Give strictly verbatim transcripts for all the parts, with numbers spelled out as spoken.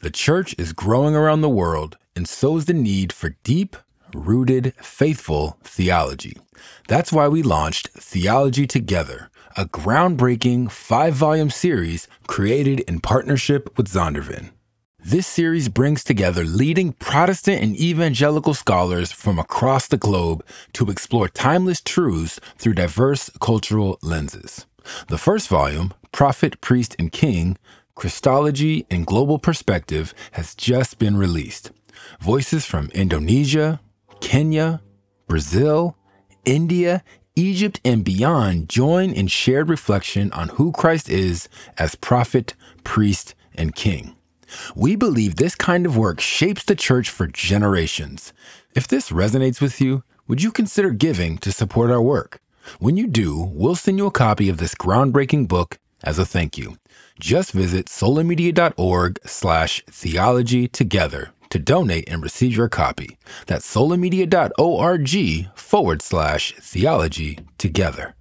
The church is growing around the world, and so is the need for deep, rooted, faithful theology. That's why we launched Theology Together, a groundbreaking five-volume series created in partnership with Zondervan. This series brings together leading Protestant and evangelical scholars from across the globe to explore timeless truths through diverse cultural lenses. The first volume, Prophet, Priest, and King, Christology and Global Perspective, has just been released. Voices from Indonesia, Kenya, Brazil, India, Egypt, and beyond join in shared reflection on who Christ is as prophet, priest, and king. We believe this kind of work shapes the church for generations. If this resonates with you, would you consider giving to support our work? When you do, we'll send you a copy of this groundbreaking book as a thank you. Just visit solamedia.org slash theology together to donate and receive your copy. That's solamedia.org forward slash theology together.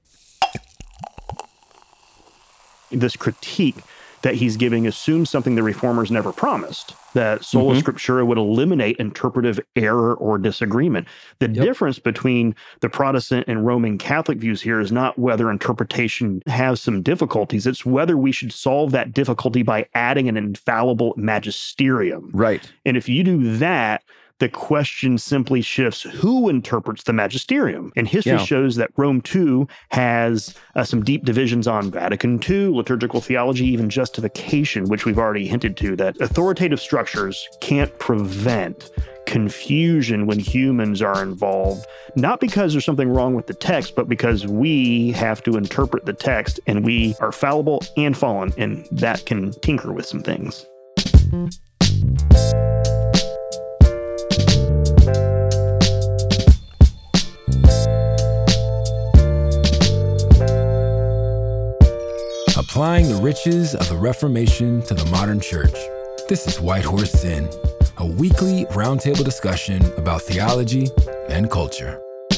This critique that he's giving assumes something the reformers never promised, that sola mm-hmm. scriptura would eliminate interpretive error or disagreement. The Yep. difference between the Protestant and Roman Catholic views here is not whether interpretation has some difficulties, it's whether we should solve that difficulty by adding an infallible magisterium. Right. And if you do that, the question simply shifts who interprets the magisterium. And history Yeah. shows that Rome two has uh, some deep divisions on Vatican two, liturgical theology, even justification, which we've already hinted to, that authoritative structures can't prevent confusion when humans are involved, not because there's something wrong with the text, but because we have to interpret the text, and we are fallible and fallen, and that can tinker with some things. Applying the riches of the Reformation to the modern church. This is White Horse Inn, a weekly roundtable discussion about theology and culture.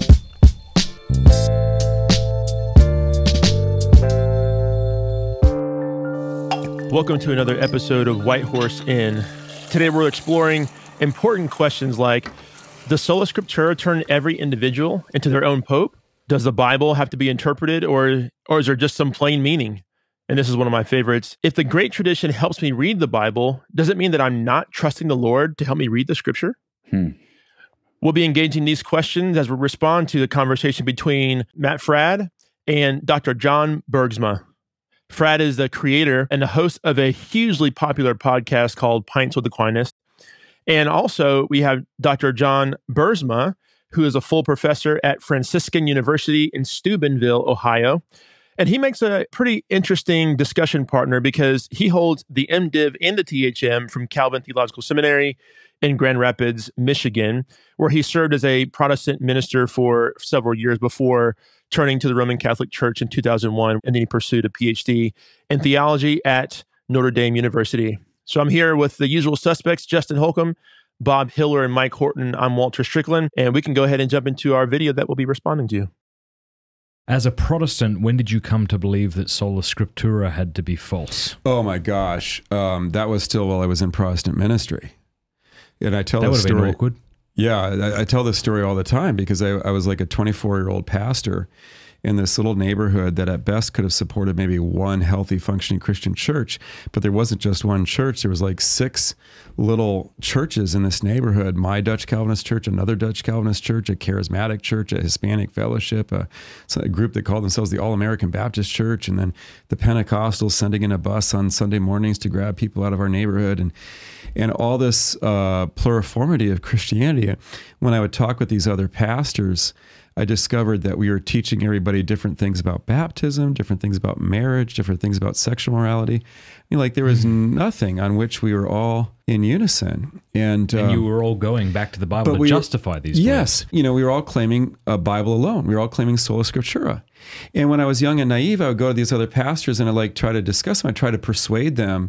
Welcome to another episode of White Horse Inn. Today we're exploring important questions like, does sola scriptura turn every individual into their own pope? Does the Bible have to be interpreted, or, or is there just some plain meaning? And this is one of my favorites. If the great tradition helps me read the Bible, does it mean that I'm not trusting the Lord to help me read the scripture? Hmm. We'll be engaging these questions as we respond to the conversation between Matt Fradd and Doctor John Bergsma. Fradd is the creator and the host of a hugely popular podcast called Pints with Aquinas. And also we have Doctor John Bergsma, who is a full professor at Franciscan University in Steubenville, Ohio. And he makes a pretty interesting discussion partner because he holds the MDiv and the T H M from Calvin Theological Seminary in Grand Rapids, Michigan, where he served as a Protestant minister for several years before turning to the Roman Catholic Church in two thousand one, and then he pursued a P H D in theology at Notre Dame University. So I'm here with the usual suspects, Justin Holcomb, Bob Hiller, and Mike Horton. I'm Walter Strickland, and we can go ahead and jump into our video that we'll be responding to. As a Protestant, when did you come to believe that sola scriptura had to be false? Oh my gosh, um, that was still while I was in Protestant ministry, and I tell That would this have been story. awkward. Yeah, I, I tell this story all the time because I, I was like a twenty-four-year-old pastor in this little neighborhood that at best could have supported maybe one healthy, functioning Christian church. But there wasn't just one church. There was like six little churches in this neighborhood: my Dutch Calvinist church, another Dutch Calvinist church, a charismatic church, a Hispanic fellowship, a, a group that called themselves the All-American Baptist Church, and then the Pentecostals sending in a bus on Sunday mornings to grab people out of our neighborhood. And and all this uh, pluriformity of Christianity. When I would talk with these other pastors, I discovered that we were teaching everybody different things about baptism, different things about marriage, different things about sexual morality. I mean, like there was nothing on which we were all in unison. And, And um, you were all going back to the Bible but to we were- justify these Yes. beliefs. You know, we were all claiming a Bible alone. We were all claiming sola scriptura. And when I was young and naive, I would go to these other pastors and I'd like try to discuss them. I'd try to persuade them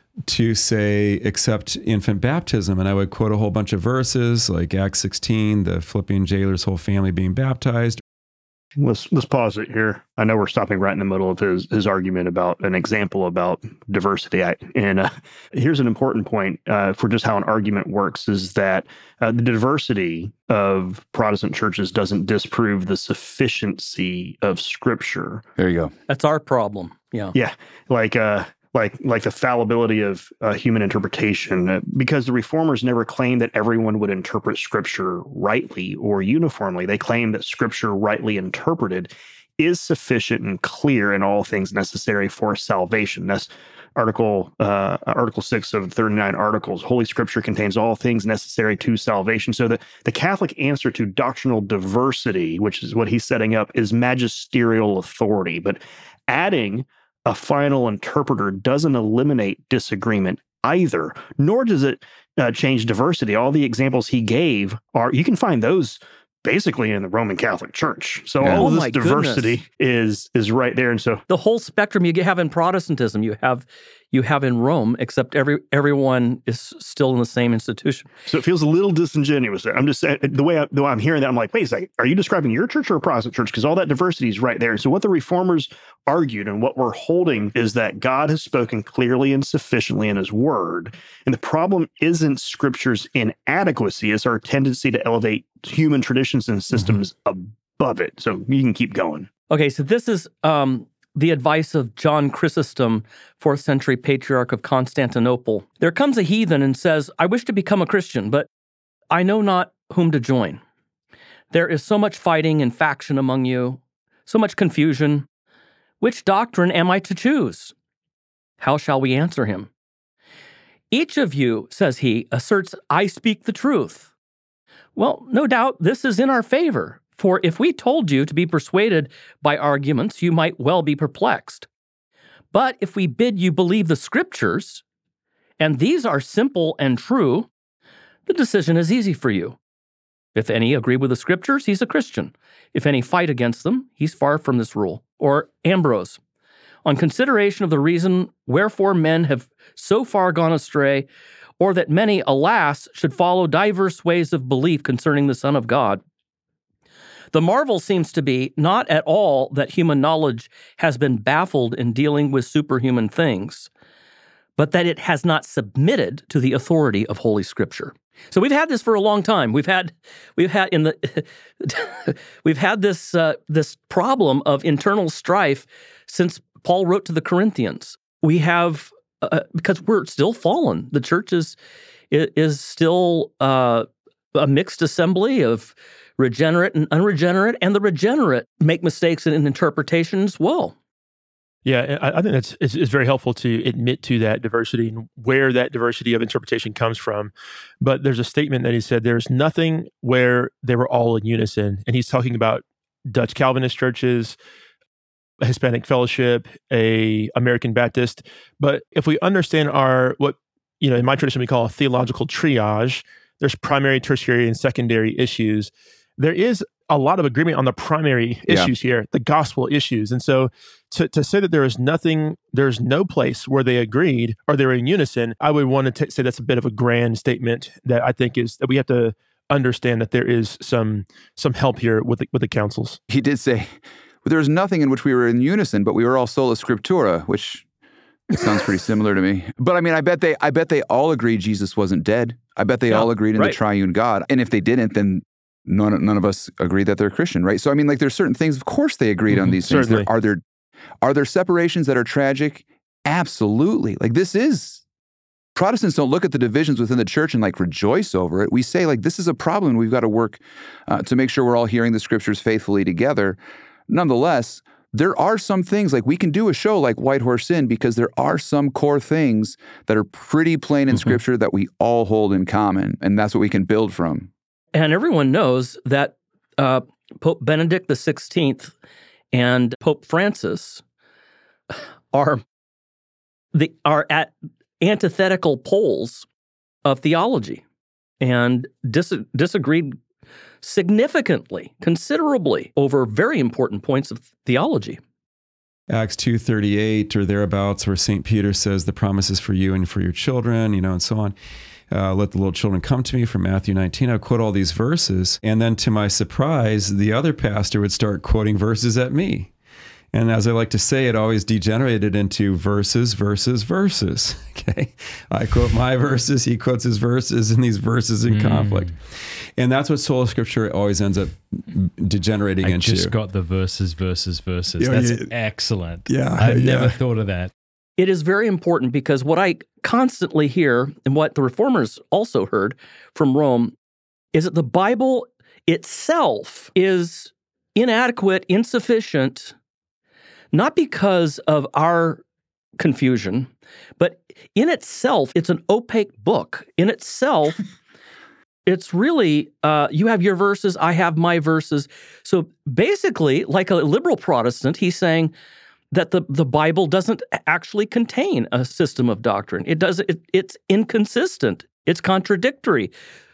to say, accept infant baptism. And I would quote a whole bunch of verses like Acts sixteen, the Philippian jailer's whole family being baptized. Let's let's pause it here. I know we're stopping right in the middle of his his argument about an example about diversity. I, and uh, here's an important point uh, for just how an argument works: is that uh, the diversity of Protestant churches doesn't disprove the sufficiency of Scripture. There you go. That's our problem. Yeah. Yeah, like uh, like like the fallibility of uh, human interpretation, uh, because the Reformers never claimed that everyone would interpret Scripture rightly or uniformly. They claim that Scripture rightly interpreted is sufficient and clear in all things necessary for salvation. That's Article uh, Article six of thirty-nine articles. Holy Scripture contains all things necessary to salvation. So the, the Catholic answer to doctrinal diversity, which is what he's setting up, is magisterial authority. But adding a final interpreter doesn't eliminate disagreement either, nor does it uh, change diversity. All the examples he gave are, you can find those basically in the Roman Catholic Church. So Yeah. all Oh of this my diversity goodness. is is right there. And so The whole spectrum you have in Protestantism, you have you have in Rome, except every everyone is still in the same institution. so it feels a little disingenuous there. I'm just saying, the way, I, the way I'm hearing that, I'm like, wait a second, are you describing your church or a Protestant church? Because all that diversity is right there. So what the Reformers argued and what we're holding is that God has spoken clearly and sufficiently in his word. And the problem isn't Scripture's inadequacy, it's our tendency to elevate human traditions and systems mm-hmm. above it. So you can keep going. Okay, so this is um, the advice of John Chrysostom, fourth century patriarch of Constantinople. There comes a heathen and says, I wish to become a Christian, but I know not whom to join. There is so much fighting and faction among you, so much confusion. Which doctrine am I to choose? How shall we answer him? Each of you, says he, asserts, I speak the truth. Well, no doubt this is in our favor. For if we told you to be persuaded by arguments, you might well be perplexed. But if we bid you believe the Scriptures, and these are simple and true, the decision is easy for you. If any agree with the Scriptures, he's a Christian. If any fight against them, he's far from this rule. Or Ambrose, on consideration of the reason wherefore men have so far gone astray, or that many, alas, should follow diverse ways of belief concerning the Son of God, the marvel seems to be not at all that human knowledge has been baffled in dealing with superhuman things, but that it has not submitted to the authority of Holy Scripture. So we've had this for a long time. We've had, we've had in the, we've had this uh, this problem of internal strife since Paul wrote to the Corinthians. We have uh, because we're still fallen. The church is is still uh, a mixed assembly of regenerate and unregenerate, and the regenerate make mistakes in, in interpretation as well. Yeah, I, I think that's it's, it's very helpful to admit to that diversity and where that diversity of interpretation comes from. But there's a statement that he said, there's nothing where they were all in unison. And he's talking about Dutch Calvinist churches, a Hispanic Fellowship, a American Baptist. But if we understand our, what, you know, in my tradition we call a theological triage, there's primary, tertiary, and secondary issues. There is a lot of agreement on the primary Yeah. issues here, the gospel issues. And so to, to say that there is nothing, there's no place where they agreed or they're in unison, I would want to t- say that's a bit of a grand statement that I think is that we have to understand that there is some some help here with the, with the councils. He did say, there is nothing in which we were in unison, but we were all sola scriptura, which sounds pretty similar to me. But I mean, I bet they I bet they all agreed Jesus wasn't dead. I bet they Yeah, all agreed in right. the triune God. And if they didn't, then none, none of us agree that they're Christian, right? So I mean, like there's certain things, of course they agreed on Mhm, these things. certainly. There, are there are there separations that are tragic? Absolutely. Like this is, Protestants don't look at the divisions within the church and like rejoice over it. We say like, this is a problem. We've got to work uh, to make sure we're all hearing the Scriptures faithfully together. Nonetheless, there are some things, like we can do a show like White Horse Inn because there are some core things that are pretty plain in Mhm. Scripture that we all hold in common, and that's what we can build from. And everyone knows that uh, Pope Benedict the sixteenth and Pope Francis are the are at antithetical poles of theology and dis- disagreed significantly, considerably over very important points of theology. Acts two thirty-eight or thereabouts, where Saint Peter says the promise is for you and for your children, you know, and so on. uh, let the little children come to me from Matthew nineteen. I quote all these verses. And then to my surprise, the other pastor would start quoting verses at me. And as I like to say, it always degenerated into verses, verses, verses. Okay, I quote my verses, he quotes his verses, and these verses in mm. conflict. And that's what sola scriptura always ends up degenerating I into. I just got the verses, verses, verses. Yeah, that's yeah. excellent. Yeah, I've yeah. never thought of that. It is very important because what I constantly hear and what the reformers also heard from Rome is that the Bible itself is inadequate, insufficient, not because of our confusion, but in itself, it's an opaque book. In itself, it's really, uh, you have your verses, I have my verses. So basically, like a liberal Protestant, he's saying that the, the Bible doesn't actually contain a system of doctrine. It does. It, it's inconsistent. It's contradictory.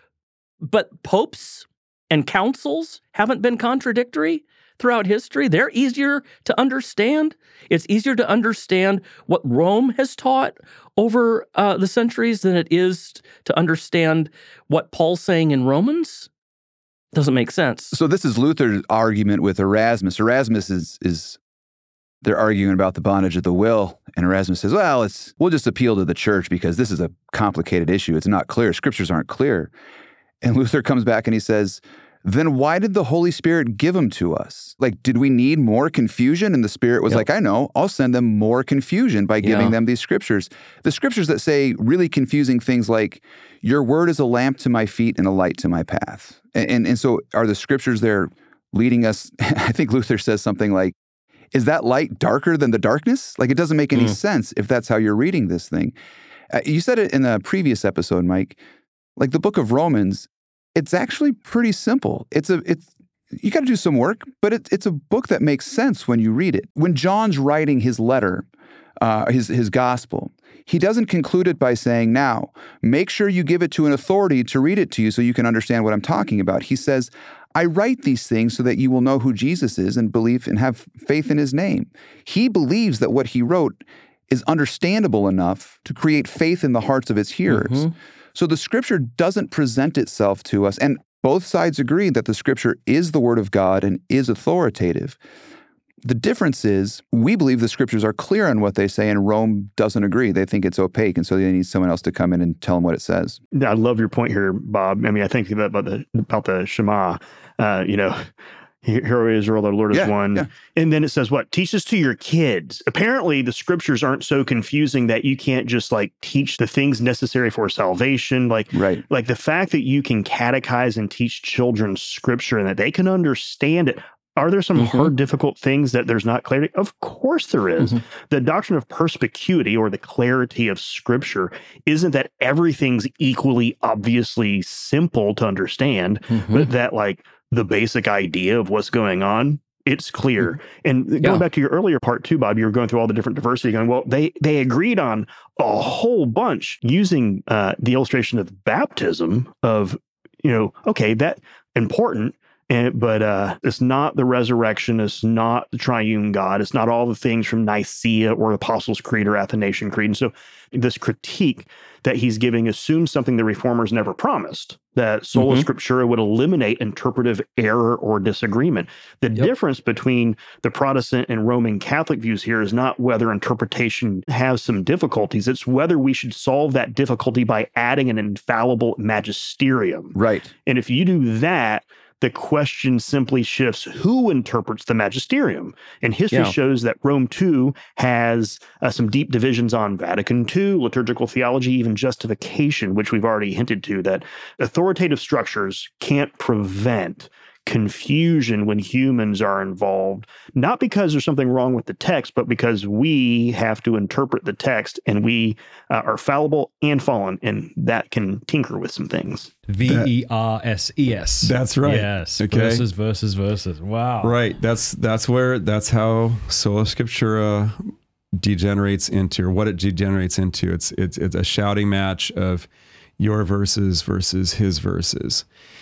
But popes and councils haven't been contradictory throughout history. They're easier to understand. It's easier to understand what Rome has taught over uh, the centuries than it is to understand what Paul's saying in Romans. Doesn't make sense. So this is Luther's argument with Erasmus. Erasmus is, is they're arguing about the bondage of the will, and Erasmus says, well, it's we'll just appeal to the church because this is a complicated issue. It's not clear. Scriptures aren't clear. And Luther comes back and he says, then why did the Holy Spirit give them to us? Like, did we need more confusion? And the Spirit was yep. like, I know, I'll send them more confusion by giving yeah. them these scriptures. The scriptures that say really confusing things like, your word is a lamp to my feet and a light to my path. And, and, and so are the scriptures there leading us? I think Luther says something like, is that light darker than the darkness? Like, it doesn't make any mm. sense if that's how you're reading this thing. Uh, you said it in a previous episode, Mike, like the book of Romans, it's actually pretty simple. It's a, it's, you got to do some work, but it, it's a book that makes sense when you read it. When John's writing his letter, uh, his, his gospel, he doesn't conclude it by saying, now, make sure you give it to an authority to read it to you so you can understand what I'm talking about. He says, I write these things so that you will know who Jesus is and believe and have faith in his name. He believes that what he wrote is understandable enough to create faith in the hearts of its hearers. Mm-hmm. So the scripture doesn't present itself to us, and both sides agree that the scripture is the word of God and is authoritative. The difference is we believe the scriptures are clear on what they say, and Rome doesn't agree. They think it's opaque, and so they need someone else to come in and tell them what it says. I love your point here, Bob. I mean, I think about the about the Shema. Uh, you know, Hear, O Israel, the Lord is yeah, one. Yeah. And then it says what? Teach this to your kids. Apparently, the scriptures aren't so confusing that you can't just like teach the things necessary for salvation. Like, right. like the fact that you can catechize and teach children scripture and that they can understand it. Are there some mm-hmm. hard, difficult things that there's not clarity? Of course there is. Mm-hmm. The doctrine of perspicuity, or the clarity of Scripture, isn't that everything's equally obviously simple to understand, mm-hmm. but that like the basic idea of what's going on, it's clear. Mm-hmm. And going yeah. back to your earlier part too, Bob, you were going through all the different diversity, going, well, they they agreed on a whole bunch using uh, the illustration of baptism of, you know, okay, that important. And, but uh, it's not the resurrection. It's not the triune God. It's not all the things from Nicaea or Apostles' Creed or Athanasian Creed. And so this critique that he's giving assumes something the reformers never promised, that sola mm-hmm. scriptura would eliminate interpretive error or disagreement. The yep. difference between the Protestant and Roman Catholic views here is not whether interpretation has some difficulties. It's whether we should solve that difficulty by adding an infallible magisterium. Right. And if you do that, the question simply shifts who interprets the magisterium. And history yeah. shows that Rome too has uh, some deep divisions on Vatican two, liturgical theology, even justification, which we've already hinted to, that authoritative structures can't prevent confusion when humans are involved, not because there's something wrong with the text, but because we have to interpret the text, and we uh, are fallible and fallen, and that can tinker with some things. V E R S E S. That's right. Yes. Okay. Verses, verses, verses. Wow. Right. That's that's where that's how sola scriptura degenerates into, or what it degenerates into. It's it's it's a shouting match of your verses versus his verses.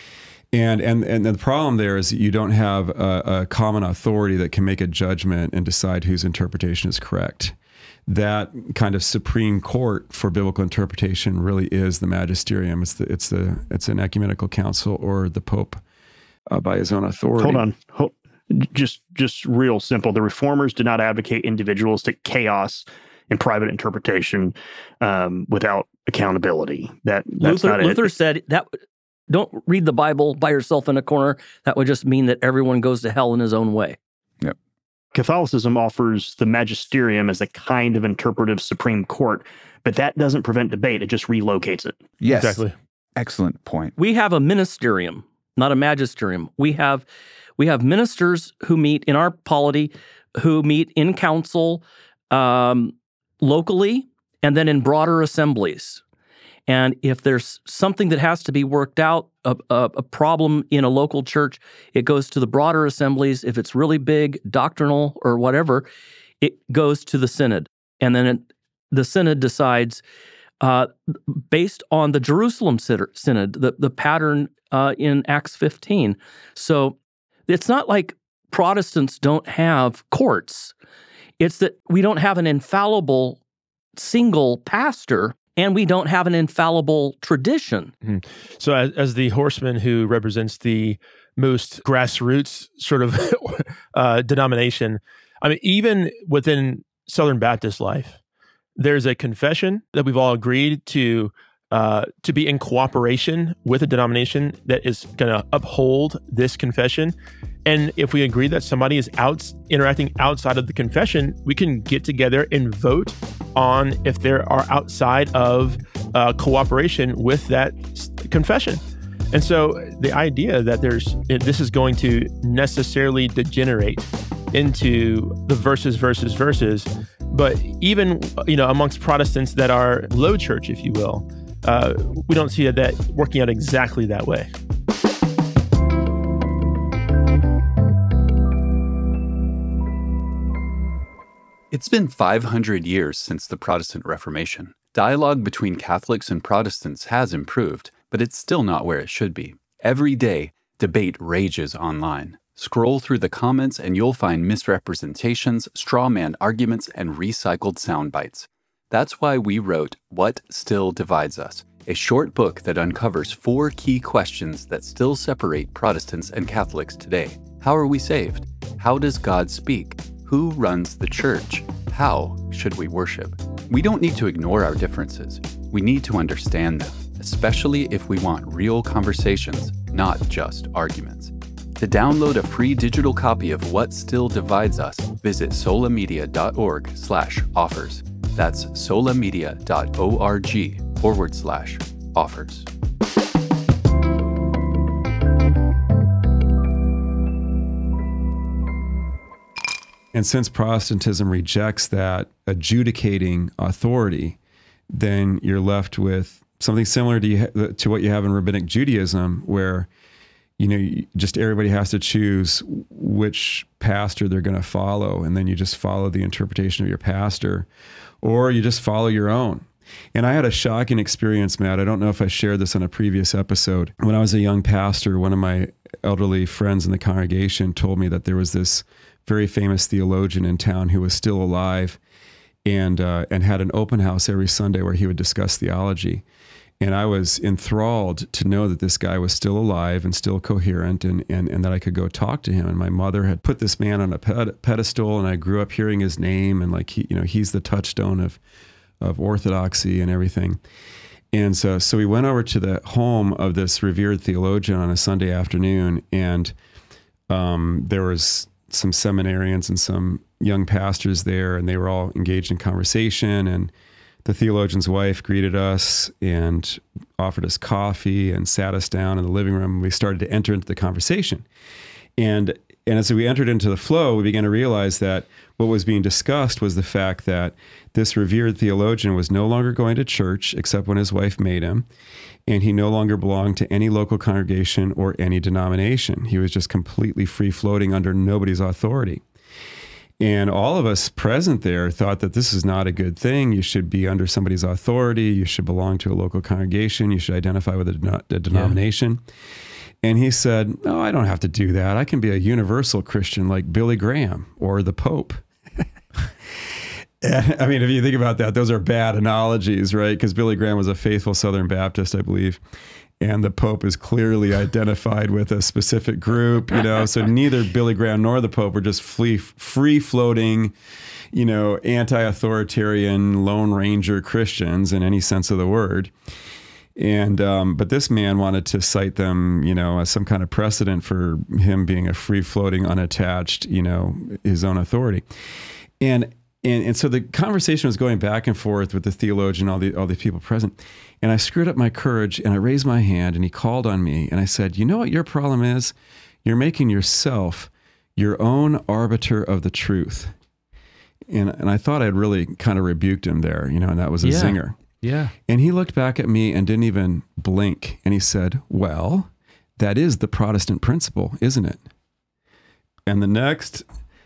And and and the problem there is that you don't have a, a common authority that can make a judgment and decide whose interpretation is correct. that kind of supreme court for biblical interpretation really is the magisterium. It's the it's the it's an ecumenical council or the Pope uh, by his own authority. Hold on, Hold, just just real simple. The Reformers did not advocate individualistic chaos and private interpretation um, without accountability. That that's Luther, not it. Luther said that. Don't read the Bible by yourself in a corner. That would just mean that everyone goes to hell in his own way. Yep. Catholicism offers the magisterium as a kind of interpretive Supreme Court, but that doesn't prevent debate. It just relocates it. Yes. Exactly. Excellent point. We have a ministerium, not a magisterium. We have we have ministers who meet in our polity, who meet in council um, locally, and then in broader assemblies. And if there's something that has to be worked out, a, a, a problem in a local church, it goes to the broader assemblies. If it's really big, doctrinal or whatever, it goes to the synod. And then it, the synod decides, uh, based on the Jerusalem synod, the, the pattern uh, in Acts fifteen. So it's not like Protestants don't have courts. It's that we don't have an infallible single pastor, and we don't have an infallible tradition. Mm-hmm. So as, as the horseman who represents the most grassroots sort of uh, denomination, I mean, even within Southern Baptist life, there's a confession that we've all agreed to uh, to be in cooperation with a denomination that is going to uphold this confession. And if we agree that somebody is out interacting outside of the confession, we can get together and vote on if they are outside of uh, cooperation with that confession. And so the idea that there's this is going to necessarily degenerate into the verses, verses, verses, but even you know amongst Protestants that are low church, if you will, uh, we don't see that working out exactly that way. It's been five hundred years since the Protestant Reformation. Dialogue between Catholics and Protestants has improved, but it's still not where it should be. Every day, debate rages online. Scroll through the comments and you'll find misrepresentations, straw man arguments, and recycled sound bites. That's why we wrote What Still Divides Us, a short book that uncovers four key questions that still separate Protestants and Catholics today. How are we saved? How does God speak? Who runs the church? How should we worship? We don't need to ignore our differences. We need to understand them, especially if we want real conversations, not just arguments. To download a free digital copy of What Still Divides Us, visit solamedia.org slash offers. That's solamedia.org forward slash offers. And since Protestantism rejects that adjudicating authority, then you're left with something similar to you, to what you have in Rabbinic Judaism, where you know just everybody has to choose which pastor they're going to follow, and then you just follow the interpretation of your pastor, or you just follow your own. And I had a shocking experience, Matt. I don't know if I shared this on a previous episode. When I was a young pastor, one of my elderly friends in the congregation told me that there was this very famous theologian in town who was still alive and uh, and had an open house every Sunday where he would discuss theology. And I was enthralled to know that this guy was still alive and still coherent and, and, and that I could go talk to him. And my mother had put this man on a pedestal, and I grew up hearing his name, and like he, you know, he's the touchstone of of orthodoxy and everything. And so, so we went over to the home of this revered theologian on a Sunday afternoon, and um, there was some seminarians and some young pastors there, and they were all engaged in conversation. And the theologian's wife greeted us and offered us coffee and sat us down in the living room. We started to enter into the conversation. And and as we entered into the flow, we began to realize that what was being discussed was the fact that this revered theologian was no longer going to church except when his wife made him, and he no longer belonged to any local congregation or any denomination. He was just completely free-floating under nobody's authority. And all of us present there thought that this is not a good thing. You should be under somebody's authority. You should belong to a local congregation. You should identify with a, den- a denomination. Yeah. And he said, no, I don't have to do that. I can be a universal Christian like Billy Graham or the Pope. I mean, if you think about that, those are bad analogies, right? Because Billy Graham was a faithful Southern Baptist, I believe. And the Pope is clearly identified with a specific group, you know, so neither Billy Graham nor the Pope were just free, free-floating, you know, anti-authoritarian Lone Ranger Christians in any sense of the word. And, um, but this man wanted to cite them, you know, as some kind of precedent for him being a free-floating, unattached, you know, his own authority. And And, and so the conversation was going back and forth with the theologian, all the all the people present. And I screwed up my courage and I raised my hand and he called on me. And I said, you know what your problem is? You're making yourself your own arbiter of the truth. And, and I thought I'd really kind of rebuked him there, you know, and that was a Yeah. zinger. Yeah. And he looked back at me and didn't even blink. And he said, well, that is the Protestant principle, isn't it? And the next,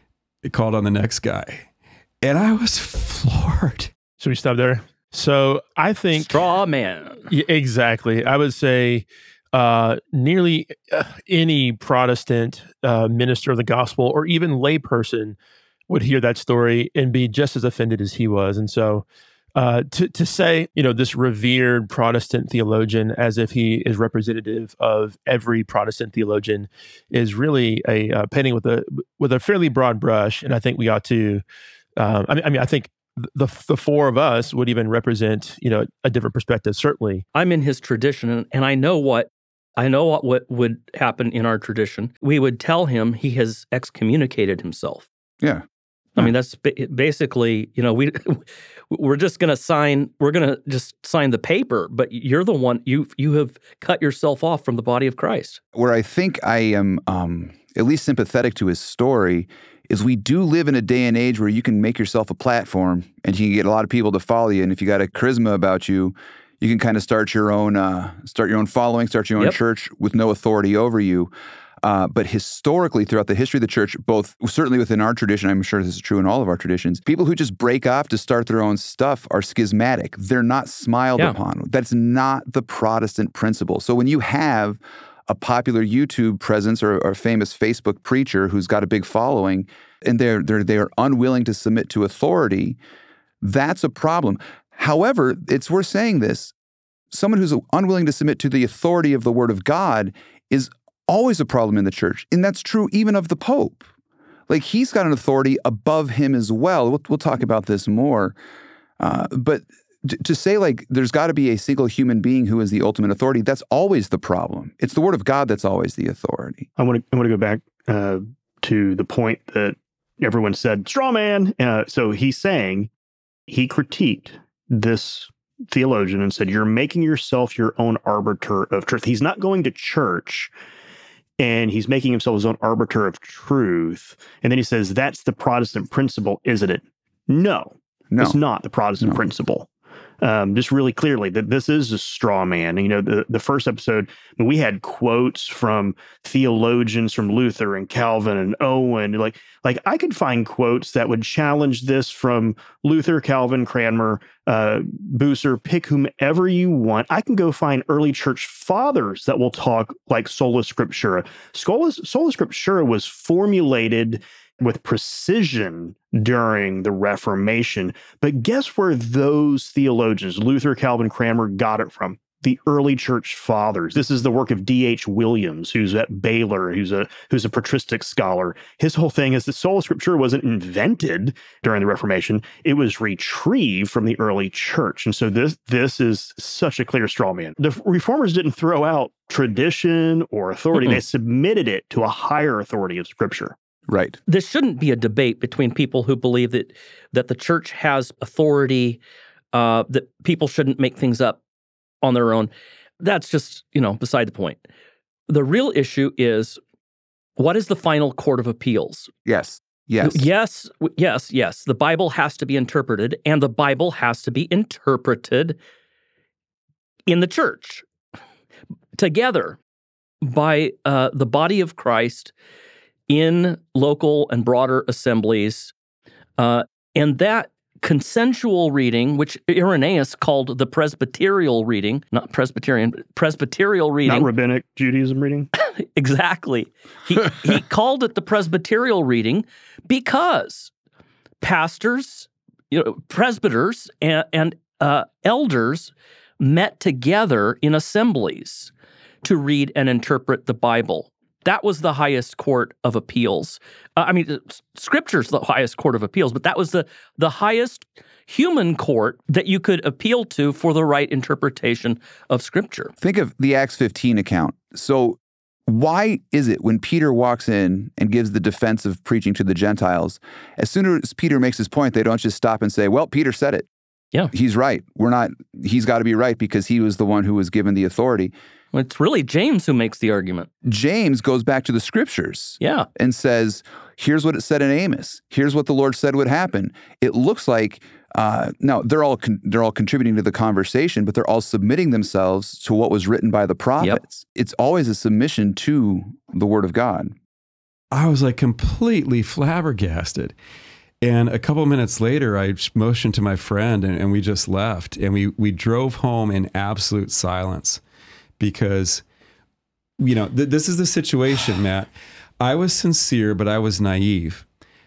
he called on the next guy. And I was floored. Should we stop there? So I think Straw man. Yeah, exactly. I would say uh, nearly uh, any Protestant uh, minister of the gospel or even layperson would hear that story and be just as offended as he was. And so uh, to to say, you know, this revered Protestant theologian as if he is representative of every Protestant theologian is really a uh, painting with a with a fairly broad brush. And I think we ought to. Um, I mean, I mean, I think the the four of us would even represent, you know, a different perspective. Certainly, I'm in his tradition, and, and I know what I know what, what would happen in our tradition. We would tell him he has excommunicated himself. Yeah. I mean, that's ba- basically, you know, we we're just going to sign. We're going to just sign the paper, but you're the one you you have cut yourself off from the body of Christ. Where I think I am um, at least sympathetic to his story is we do live in a day and age where you can make yourself a platform and you can get a lot of people to follow you. And if you got a charisma about you, you can kind of start your own, uh, start your own following, start your own Yep. church with no authority over you. Uh, but historically, throughout the history of the church, both certainly within our tradition, I'm sure this is true in all of our traditions, people who just break off to start their own stuff are schismatic. They're not smiled Yeah. upon. That's not the Protestant principle. So when you have a popular YouTube presence or, or a famous Facebook preacher who's got a big following, and they're they're they are unwilling to submit to authority, that's a problem. However, it's worth saying this: someone who's unwilling to submit to the authority of the Word of God is always a problem in the church, and that's true even of the Pope. Like he's got an authority above him as well. We'll, we'll talk about this more, uh, but. To say like there's got to be a single human being who is the ultimate authority, that's always the problem. It's the Word of God that's always the authority. I want to I want to go back uh, to the point that everyone said, straw man. Uh, so he's saying he critiqued this theologian and said, you're making yourself your own arbiter of truth. He's not going to church and he's making himself his own arbiter of truth. And then he says, that's the Protestant principle, isn't it? No, No. it's not the Protestant No. principle. Um, just really clearly that this is a straw man. You know, the, the first episode, we had quotes from theologians from Luther and Calvin and Owen. Like, like I could find quotes that would challenge this from Luther, Calvin, Cranmer, uh, Bucer, pick whomever you want. I can go find early church fathers that will talk like sola scriptura. Sola, sola scriptura was formulated with precision during the Reformation. But guess where those theologians, Luther, Calvin, Cranmer, got it from? The early church fathers. This is the work of D H Williams, who's at Baylor, who's a who's a patristic scholar. His whole thing is that sola scriptura wasn't invented during the Reformation. It was retrieved from the early church. And so this this is such a clear straw man. The Reformers didn't throw out tradition or authority. Mm-mm. They submitted it to a higher authority of Scripture. Right. This shouldn't be a debate between people who believe that that the church has authority, uh, that people shouldn't make things up on their own. That's just, you know, beside the point. The real issue is, what is the final court of appeals? Yes. Yes. Yes, w- yes, yes. The Bible has to be interpreted, and the Bible has to be interpreted in the church together by uh, the body of Christ in local and broader assemblies. Uh, and that consensual reading, which Irenaeus called the Presbyterial reading, not Presbyterian, but Presbyterial reading. Not rabbinic Judaism reading. Exactly. He, he called it the Presbyterial reading because pastors you know, presbyters and, and uh, elders met together in assemblies to read and interpret the Bible. That was the highest court of appeals. Uh, I mean, Scripture's the highest court of appeals, but that was the, the highest human court that you could appeal to for the right interpretation of Scripture. Think of the Acts fifteen account. So why is it when Peter walks in and gives the defense of preaching to the Gentiles, as soon as Peter makes his point, they don't just stop and say, well, Peter said it. Yeah. He's right. We're not, he's got to be right because he was the one who was given the authority. Well, it's really James who makes the argument. James goes back to the Scriptures Yeah. and says, here's what it said in Amos. Here's what the Lord said would happen. It looks like, uh, no, they're all con- they're all contributing to the conversation, but they're all submitting themselves to what was written by the prophets. Yep. It's always a submission to the Word of God. I was like completely flabbergasted. And a couple minutes later, I motioned to my friend and, and we just left. And we we drove home in absolute silence because, you know, th- this is the situation, Matt. I was sincere, but I was naive.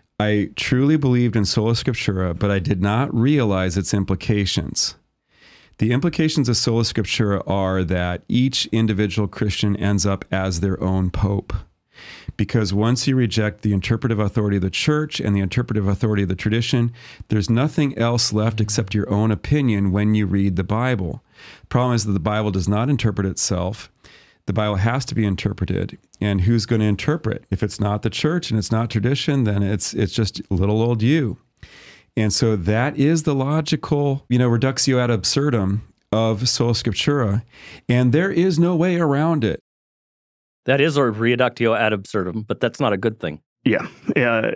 I truly believed in sola scriptura, but I did not realize its implications. The implications of sola scriptura are that each individual Christian ends up as their own pope. Because once you reject the interpretive authority of the church and the interpretive authority of the tradition, there's nothing else left except your own opinion when you read the Bible. The problem is that the Bible does not interpret itself. The Bible has to be interpreted. And who's going to interpret? If it's not the church and it's not tradition, then it's it's just little old you. And so that is the logical, you know, reductio ad absurdum of sola scriptura. And there is no way around it. That is a reductio ad absurdum, but that's not a good thing. Yeah. Uh,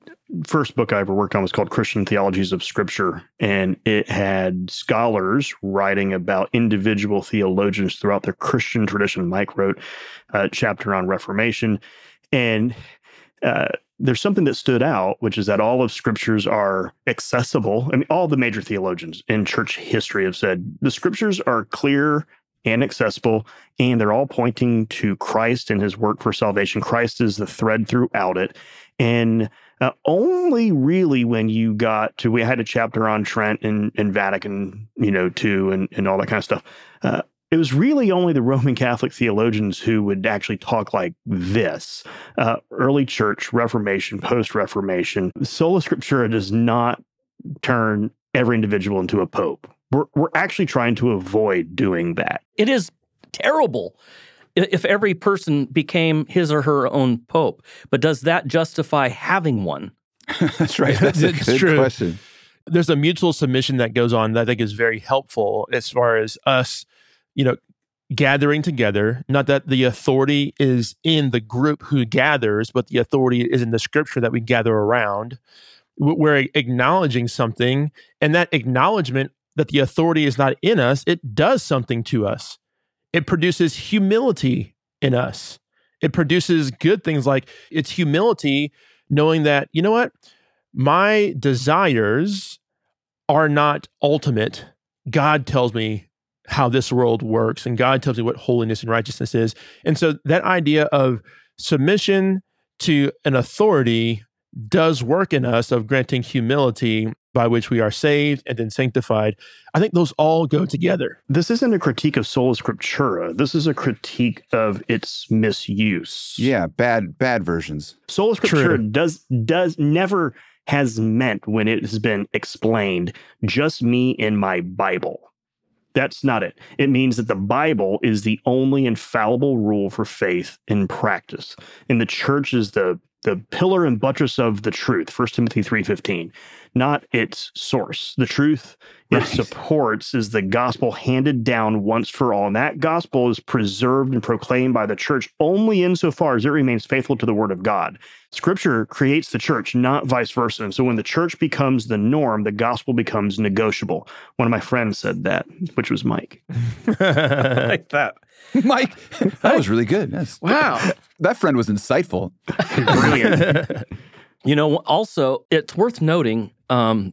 first book I ever worked on was called Christian Theologies of Scripture, and it had scholars writing about individual theologians throughout the Christian tradition. Mike wrote a chapter on Reformation, and uh, there's something that stood out, which is that all of Scriptures are accessible. I mean, all the major theologians in church history have said the Scriptures are clear and accessible, and they're all pointing to Christ and his work for salvation. Christ is the thread throughout it. And uh, only really when you got to, we had a chapter on Trent and, and Vatican, you know, two and, and all that kind of stuff. Uh, it was really only the Roman Catholic theologians who would actually talk like this. Uh, early church, Reformation, post-Reformation, sola scriptura does not turn every individual into a pope. We're, we're actually trying to avoid doing that. It is terrible if every person became his or her own pope. But does that justify having one? That's right. That's a It's good true. question. There's a mutual submission that goes on that I think is very helpful as far as us, you know, gathering together. Not that the authority is in the group who gathers, but the authority is in the Scripture that we gather around. We're acknowledging something, and that acknowledgement that the authority is not in us, it does something to us. It produces humility in us. It produces good things like it's humility knowing that, you know what, my desires are not ultimate. God tells me how this world works, and God tells me what holiness and righteousness is. And so that idea of submission to an authority does work in us of granting humility by which we are saved and then sanctified. I think those all go together. This isn't a critique of sola scriptura. This is a critique of its misuse. Yeah, bad bad versions. Sola scriptura True. does does never has meant, when it has been explained, just me and my Bible. That's not it. It means that the Bible is the only infallible rule for faith and practice. And the church is the the pillar and buttress of the truth, First Timothy three fifteen, not its source. The truth Right. it supports is the gospel handed down once for all. And that gospel is preserved and proclaimed by the church only insofar as it remains faithful to the word of God. Scripture creates the church, not vice versa. And so when the church becomes the norm, the gospel becomes negotiable. One of my friends said that, which was Mike. Like that. Mike, that was really good. Yes. Wow. That friend was insightful. Brilliant. You know, also, it's worth noting um,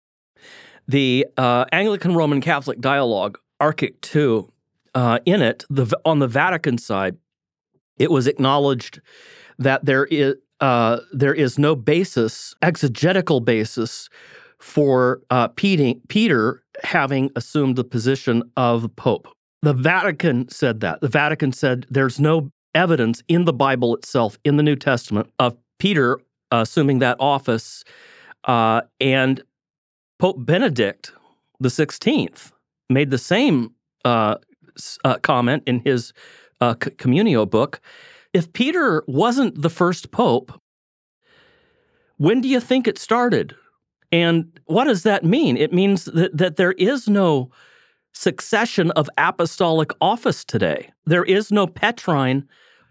the uh, Anglican Roman Catholic dialogue, Archic two, uh, in it, the, on the Vatican side, it was acknowledged that there is uh, there is no basis, exegetical basis, for uh, Peter, Peter having assumed the position of Pope. The Vatican said that. The Vatican said there's no evidence in the Bible itself, in the New Testament, of Peter uh, assuming that office. Uh, and Pope Benedict the sixteenth made the same uh, uh, comment in his uh, Communio book. If Peter wasn't the first pope, when do you think it started? And what does that mean? It means that, that there is no succession of apostolic office today. There is no Petrine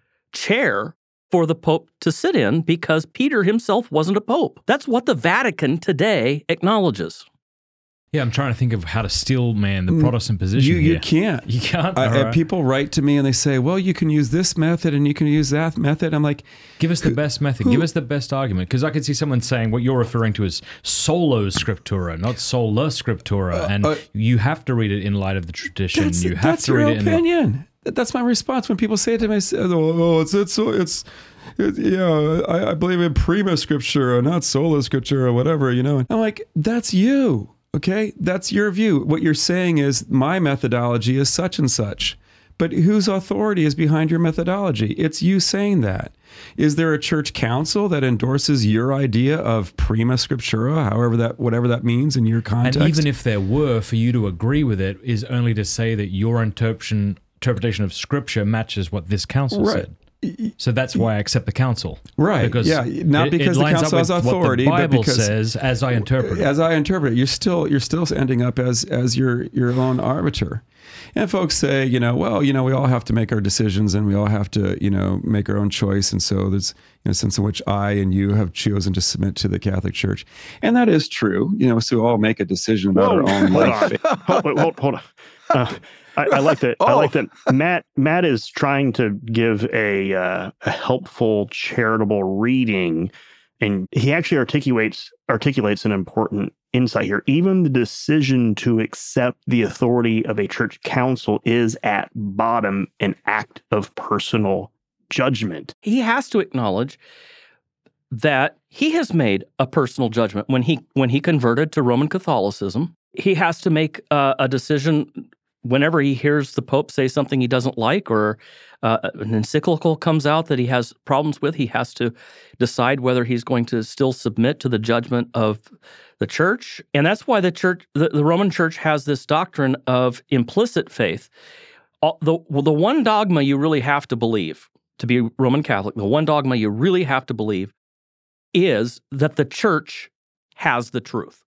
chair for the Pope to sit in because Peter himself wasn't a Pope. That's what the Vatican today acknowledges. Yeah, I'm trying to think of how to steel man the Protestant position. You, here. you can't. You can't? I, All and right. people write to me and they say, well, you can use this method and you can use that method. I'm like, give us the best method. who- Give us the best argument. Because I could see someone saying what you're referring to as solo scriptura, not sola scriptura. And uh, you have to read it in light of the tradition. that's, you have that's to your read it in opinion. That- That's my response when people say it to me, I say, oh, it's, it's, it's, it, yeah, I, I believe in prima scriptura, not sola scriptura, whatever, you know. And I'm like, that's you. Okay, that's your view. What you're saying is my methodology is such and such. But whose authority is behind your methodology? It's you saying that. Is there a church council that endorses your idea of prima scriptura, however that, whatever that means in your context? And even if there were, for you to agree with it is only to say that your interpretation interpretation of Scripture matches what this council Right. said. So that's why I accept the council. Right, Because yeah, not it- because it the lines council up has with what authority, the but Bible because- says, as I interpret it. As I interpret it, you're still you're still ending up as as your your own arbiter. And folks say, you know, well, you know, we all have to make our decisions and we all have to, you know, make our own choice. And so there's, you know, a sense in which I and you have chosen to submit to the Catholic Church. And that is true. You know, so we all make a decision about our own hold life. on. hold, wait, hold, hold on. Uh, I, I like that. I Oh. like that. Matt. Matt is trying to give a uh, a helpful, charitable reading, and he actually articulates articulates an important insight here. Even the decision to accept the authority of a church council is at bottom an act of personal judgment. He has to acknowledge that he has made a personal judgment when he when he converted to Roman Catholicism. He has to make uh, a decision whenever he hears the Pope say something he doesn't like, or uh, an encyclical comes out that he has problems with. He has to decide whether he's going to still submit to the judgment of the church. And that's why the church, the, the Roman Church, has this doctrine of implicit faith. All, the well, the one dogma you really have to believe to be Roman Catholic, the one dogma you really have to believe is that the church has the truth.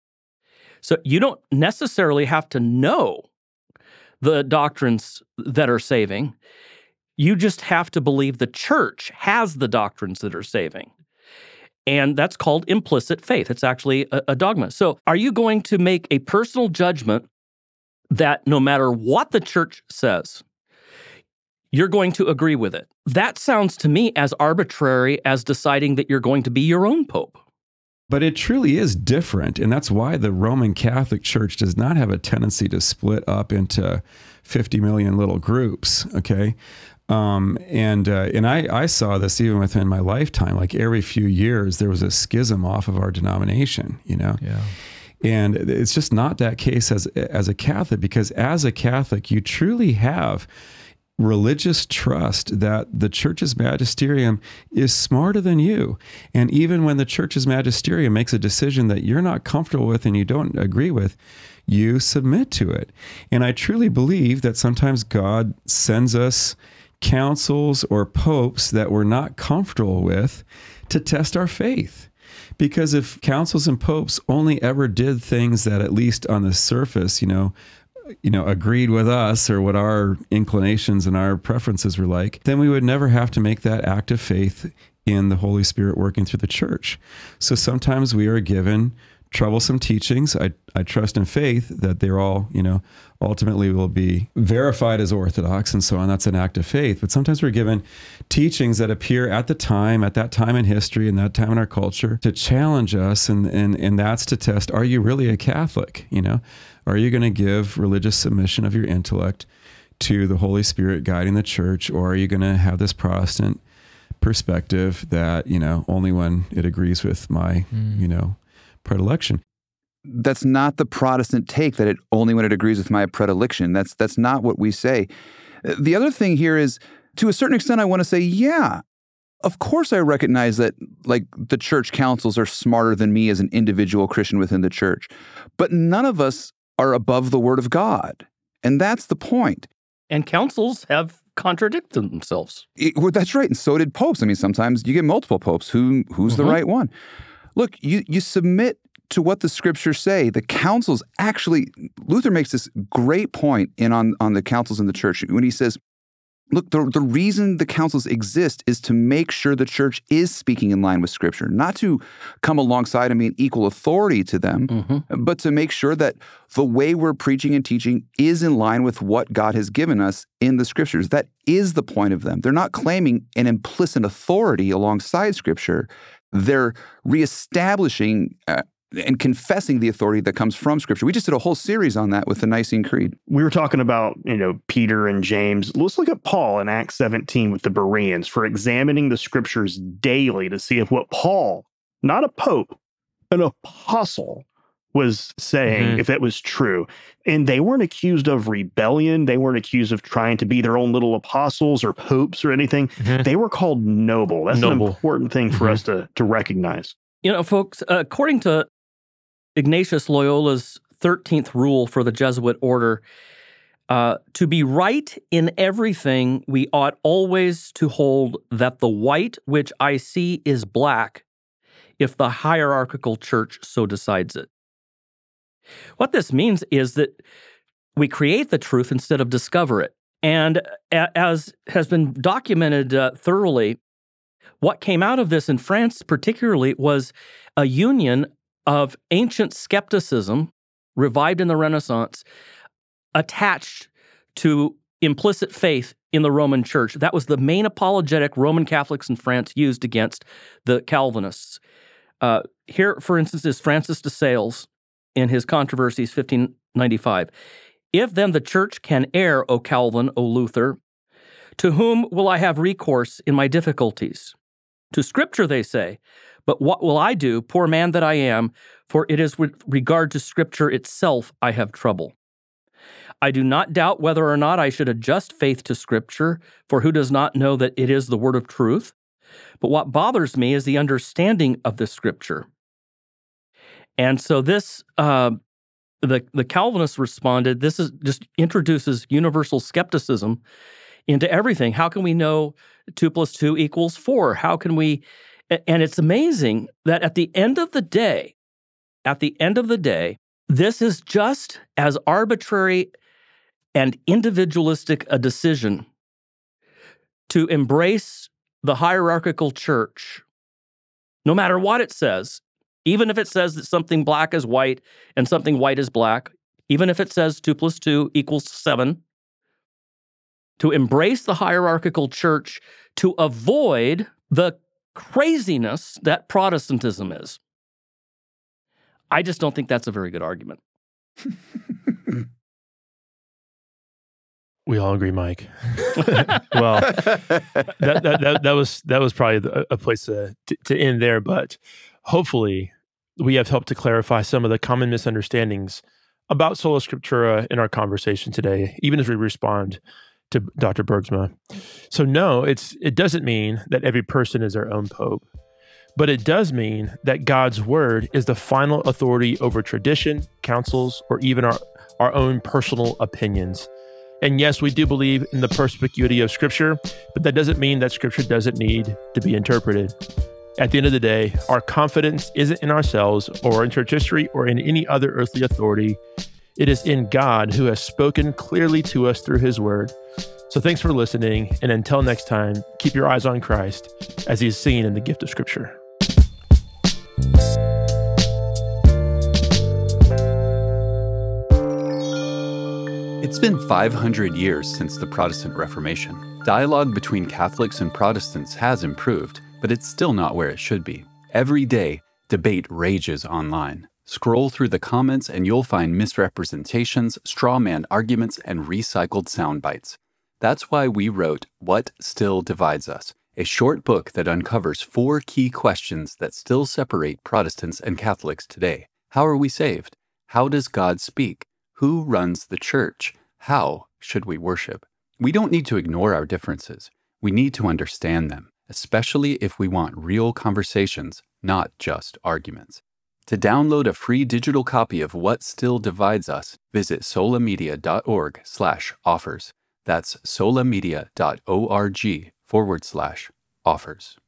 So you don't necessarily have to know the doctrines that are saving. You just have to believe the church has the doctrines that are saving. And that's called implicit faith. It's actually a, a dogma. So are you going to make a personal judgment that no matter what the church says, you're going to agree with it? That sounds to me as arbitrary as deciding that you're going to be your own pope. But it truly is different. And that's why the Roman Catholic Church does not have a tendency to split up into fifty million little groups, okay? Um, and uh, and I, I saw this even within my lifetime. Like every few years, there was a schism off of our denomination, you know? Yeah. And it's just not that case as as a Catholic, because as a Catholic, you truly have religious trust that the church's magisterium is smarter than you. And even when the church's magisterium makes a decision that you're not comfortable with and you don't agree with, you submit to it. And I truly believe that sometimes God sends us councils or popes that we're not comfortable with to test our faith. Because if councils and popes only ever did things that, at least on the surface, you know, you know, agreed with us or what our inclinations and our preferences were like, then we would never have to make that act of faith in the Holy Spirit working through the church. So sometimes we are given troublesome teachings. I, I trust in faith that they're all, you know, ultimately will be verified as orthodox and so on. That's an act of faith. But sometimes we're given teachings that appear at the time, at that time in history and that time in our culture to challenge us. And, and, and that's to test, are you really a Catholic? You know, are you going to give religious submission of your intellect to the Holy Spirit guiding the church? Or are you going to have this Protestant perspective that, you know, only when it agrees with my, mm. you know, predilection? that's not the Protestant take, that it only when it agrees with my predilection. That's that's not what we say. The other thing here is, to a certain extent, I want to say, yeah, of course I recognize that, like, the church councils are smarter than me as an individual Christian within the church. But none of us are above the Word of God. And that's the point. And councils have contradicted themselves. It, well, that's right. And so did popes. I mean, sometimes you get multiple popes. Who Who's mm-hmm. the right one? Look, you, you submit to what the scriptures say. The councils actually, Luther makes this great point in on, on the councils in the church when he says, look, the, the reason the councils exist is to make sure the church is speaking in line with Scripture, not to come alongside and be an equal authority to them, mm-hmm. but to make sure that the way we're preaching and teaching is in line with what God has given us in the Scriptures. That is the point of them. They're not claiming an implicit authority alongside Scripture. They're reestablishing uh, and confessing the authority that comes from Scripture. We just did a whole series on that with the Nicene Creed. We were talking about, you know, Peter and James. Let's look at Paul in Acts seventeen with the Bereans for examining the Scriptures daily to see if what Paul, not a pope, an apostle, was saying, mm-hmm. if it was true. And they weren't accused of rebellion. They weren't accused of trying to be their own little apostles or popes or anything. Mm-hmm. They were called noble. That's noble. An important thing for mm-hmm. us to, to recognize. You know, folks, uh, according to Ignatius Loyola's thirteenth rule for the Jesuit order, uh, to be right in everything, we ought always to hold that the white which I see is black, if the hierarchical church so decides it. What this means is that we create the truth instead of discover it. And as has been documented uh, thoroughly, what came out of this in France particularly was a union of ancient skepticism, revived in the Renaissance, attached to implicit faith in the Roman Church. That was the main apologetic Roman Catholics in France used against the Calvinists. Uh, here, for instance, is Francis de Sales in his Controversies, fifteen ninety-five. If then the Church can err, O Calvin, O Luther, to whom will I have recourse in my difficulties? To Scripture, they say. But what will I do, poor man that I am, for it is with regard to Scripture itself I have trouble. I do not doubt whether or not I should adjust faith to Scripture, for who does not know that it is the word of truth? But what bothers me is the understanding of the Scripture. And so this, uh, the, the Calvinists responded, this is just introduces universal skepticism into everything. How can we know two plus two equals four? How can we... And it's amazing that at the end of the day, at the end of the day, this is just as arbitrary and individualistic a decision to embrace the hierarchical church, no matter what it says, even if it says that something black is white and something white is black, even if it says two plus two equals seven, to embrace the hierarchical church to avoid the craziness that Protestantism is. I just don't think that's a very good argument. We all agree, Mike. Well, that, that that that was that was probably a place to, to to end there. But hopefully, we have helped to clarify some of the common misunderstandings about Sola Scriptura in our conversation today, even as we respond to Doctor Bergsma. So no, it's it doesn't mean that every person is their own pope, but it does mean that God's word is the final authority over tradition, councils, or even our, our own personal opinions. And yes, we do believe in the perspicuity of Scripture, but that doesn't mean that Scripture doesn't need to be interpreted. At the end of the day, our confidence isn't in ourselves or in church history or in any other earthly authority. It is in God who has spoken clearly to us through his word. So thanks for listening, and until next time, keep your eyes on Christ as he is seen in the gift of Scripture. It's been five hundred years since the Protestant Reformation. Dialogue between Catholics and Protestants has improved, but it's still not where it should be. Every day, debate rages online. Scroll through the comments and you'll find misrepresentations, straw man arguments, and recycled sound bites. That's why we wrote What Still Divides Us, a short book that uncovers four key questions that still separate Protestants and Catholics today. How are we saved? How does God speak? Who runs the church? How should we worship? We don't need to ignore our differences. We need to understand them, especially if we want real conversations, not just arguments. To download a free digital copy of What Still Divides Us, visit solamedia.org slash offers. That's solamedia.org forward slash offers.